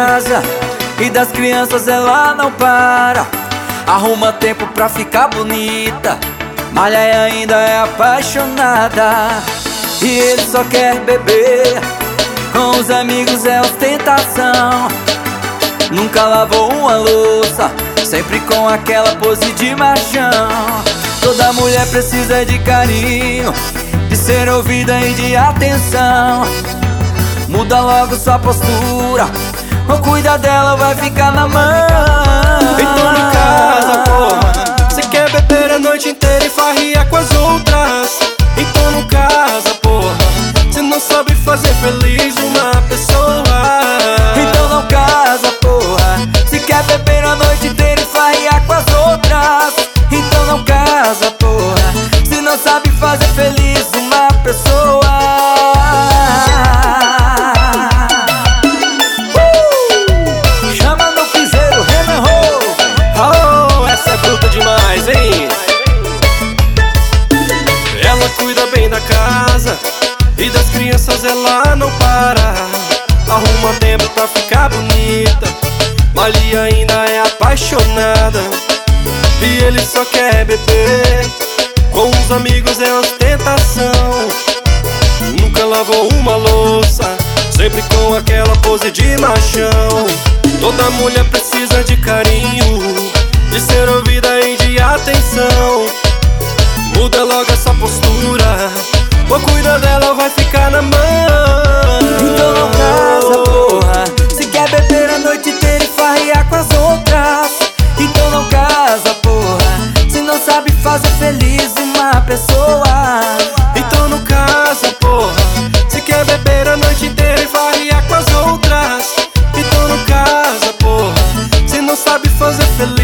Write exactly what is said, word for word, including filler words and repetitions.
casa e das crianças ela não para. Arruma tempo pra ficar bonita, malha e ainda é apaixonada. E ele só quer beber, com os amigos é ostentação. Nunca lavou uma louça, sempre com aquela pose de machão. Toda mulher precisa de carinho, de ser ouvida e de atenção. Muda logo sua postura, ou cuida dela, vai ficar na mão. Então em casa, porra, cê quer beber a noite inteira e farriar com as outras. Então não casa, porra, cê não sabe fazer feliz uma pessoa. Então não casa, porra, se quer beber a noite inteira e farriar com as outras. Então não casa, porra, se não sabe fazer feliz uma pessoa. uh! Chama no piseiro, Renan Roll. Oh, essa é bruta demais, hein? Ela cuida bem da casa e das crianças ela não para. Arruma tempo pra ficar bonita, mas ele ainda é apaixonada. E ele só quer beber, com os amigos é ostentação. Nunca lavou uma louça, sempre com aquela pose de machão. Toda mulher precisa de carinho, de ser ouvida e de atenção. Muda logo essa postura, ou cuida dela, vai ficar na mão. Então não casa, porra, se quer beber a noite inteira e farriar com as outras. Então não casa, porra, se não sabe fazer feliz uma pessoa. Então não casa, porra, se quer beber a noite inteira e farriar com as outras. Então não casa, porra, se não sabe fazer feliz